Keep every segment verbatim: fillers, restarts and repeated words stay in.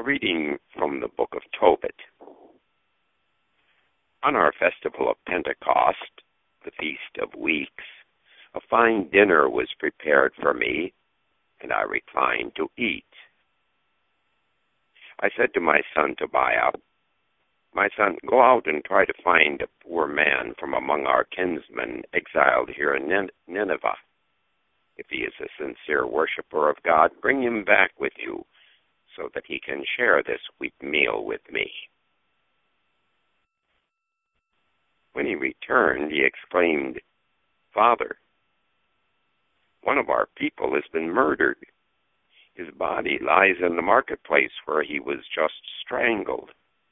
reading from the book of Tobit. On our festival of Pentecost, the Feast of Weeks, a fine dinner was prepared for me, and I reclined to eat. I said to my son Tobiah, "My son, go out and try to find a poor man from among our kinsmen exiled here in Nin- Nineveh. If he is a sincere worshiper of God, bring him back with you, so that he can share this week meal with me." When he returned, he exclaimed, "Father, one of our people has been murdered. His body lies in the marketplace where he was just strangled."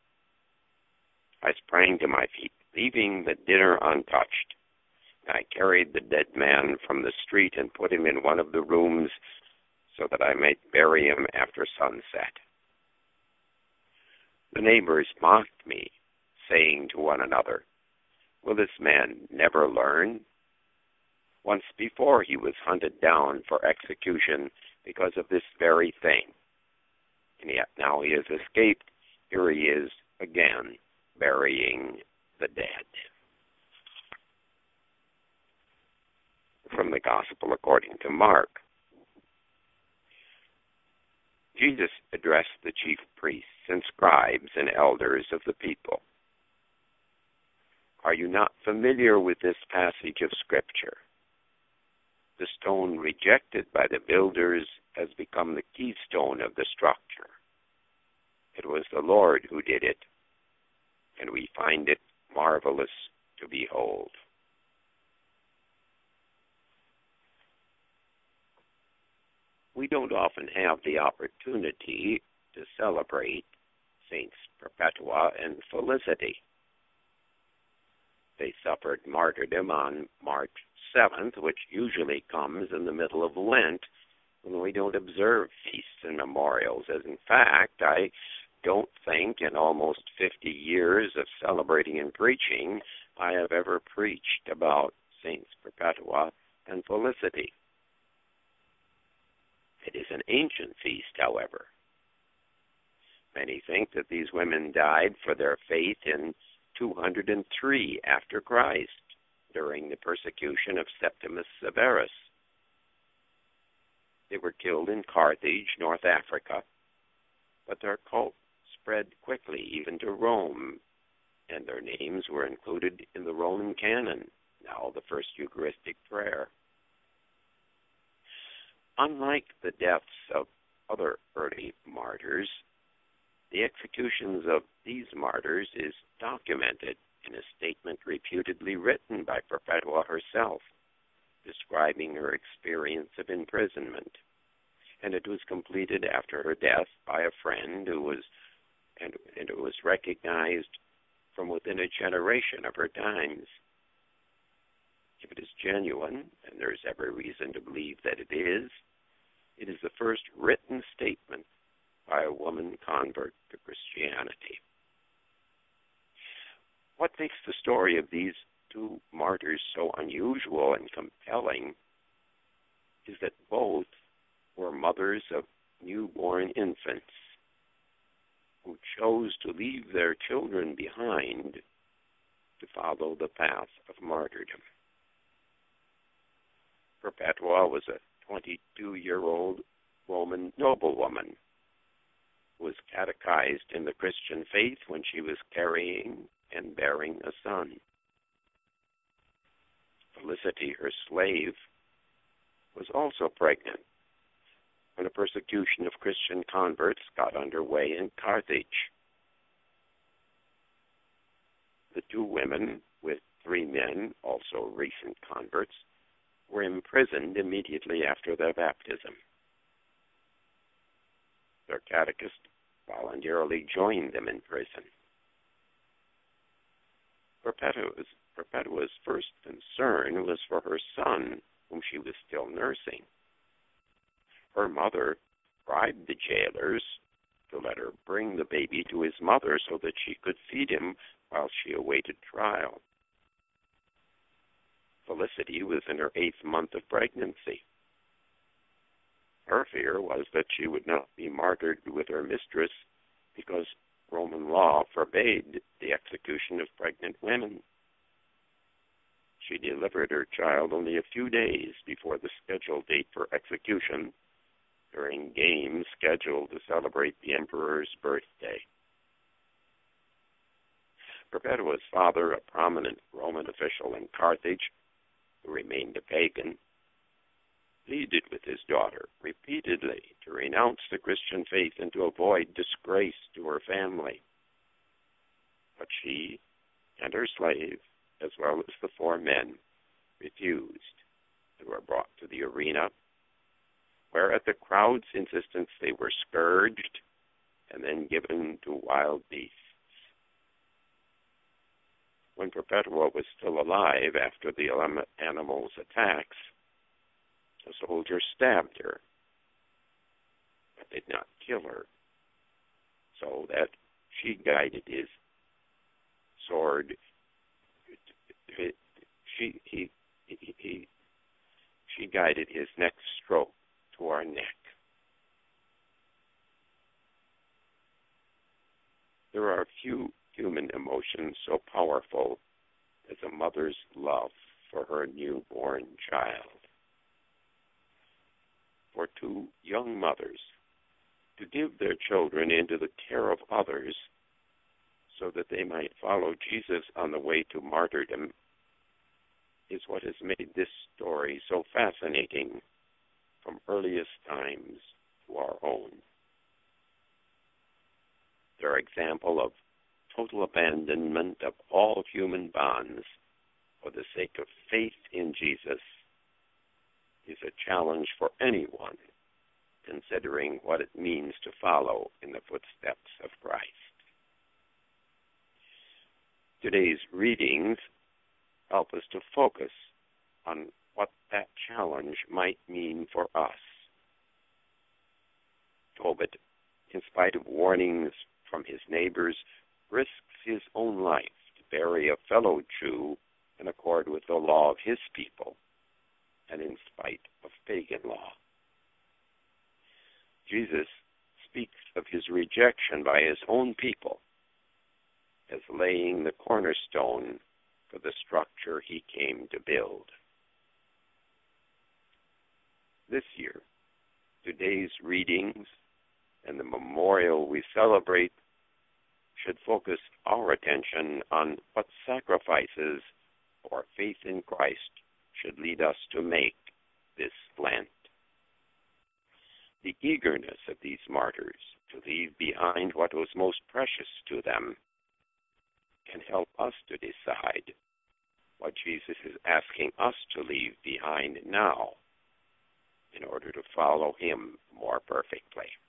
I sprang to my feet, leaving the dinner untouched. I carried the dead man from the street and put him in one of the rooms so that I might bury him after sunset. The neighbors mocked me, saying to one another, "Will this man never learn? Once before he was hunted down for execution because of this very thing. And yet now he has escaped. Here he is again, burying the dead." From the Gospel according to Mark. Jesus addressed the chief priests and scribes and elders of the people. "Are you not familiar with this passage of Scripture? The stone rejected by the builders has become the keystone of the structure. It was the Lord who did it, and we find it marvelous to behold." We don't often have the opportunity to celebrate Saints Perpetua and Felicity. They suffered martyrdom on March seventh, which usually comes in the middle of Lent when we don't observe feasts and memorials. As in fact, I don't think in almost fifty years of celebrating and preaching I have ever preached about Saints Perpetua and Felicity. It is an ancient feast, however. Many think that these women died for their faith in two hundred three after Christ, during the persecution of Septimus Severus. They were killed in Carthage, North Africa, but their cult spread quickly even to Rome, and their names were included in the Roman canon, now the first Eucharistic prayer. Unlike the deaths of other early martyrs, the executions of these martyrs is documented in a statement reputedly written by Perpetua herself, describing her experience of imprisonment, and it was completed after her death by a friend who was, and, and it was recognized from within a generation of her times. If it is genuine, and there is every reason to believe that it is, it is the first written statement by a woman convert to Christianity. What makes the story of these two martyrs so unusual and compelling is that both were mothers of newborn infants who chose to leave their children behind to follow the path of martyrdom. Perpetua was a twenty-two-year-old Roman noblewoman who was catechized in the Christian faith when she was carrying and bearing a son. Felicity, her slave, was also pregnant when a persecution of Christian converts got underway in Carthage. The two women, with three men, also recent converts, were imprisoned immediately after their baptism. Their catechist voluntarily joined them in prison. Perpetua's, Perpetua's first concern was for her son, whom she was still nursing. Her mother bribed the jailers to let her bring the baby to his mother so that she could feed him while she awaited trial. Felicity was in her eighth month of pregnancy. Her fear was that she would not be martyred with her mistress because Roman law forbade the execution of pregnant women. She delivered her child only a few days before the scheduled date for execution during games scheduled to celebrate the emperor's birthday. Perpetua's father, a prominent Roman official in Carthage, who remained a pagan, pleaded with his daughter repeatedly to renounce the Christian faith and to avoid disgrace to her family. But she and her slave, as well as the four men, refused and were brought to the arena, where at the crowd's insistence they were scourged and then given to wild beasts. When Perpetua was still alive after the animals' attacks, a soldier stabbed her, but did not kill her, so that she guided his sword. She he he, he she guided his next stroke to our neck. There are few human emotions so powerful as a mother's love for her newborn child. For two young mothers to give their children into the care of others so that they might follow Jesus on the way to martyrdom is what has made this story so fascinating from earliest times to our own. Their example of total abandonment of all human bonds for the sake of faith in Jesus is a challenge for anyone considering what it means to follow in the footsteps of Christ. Today's readings help us to focus on what that challenge might mean for us. Tobit, in spite of warnings from his neighbors, risks his own life to bury a fellow Jew in accord with the law of his people and in spite of pagan law. Jesus speaks of his rejection by his own people as laying the cornerstone for the structure he came to build. This year, today's readings and the memorial we celebrate should focus our attention on what sacrifices for faith in Christ should lead us to make this Lent. The eagerness of these martyrs to leave behind what was most precious to them can help us to decide what Jesus is asking us to leave behind now in order to follow him more perfectly.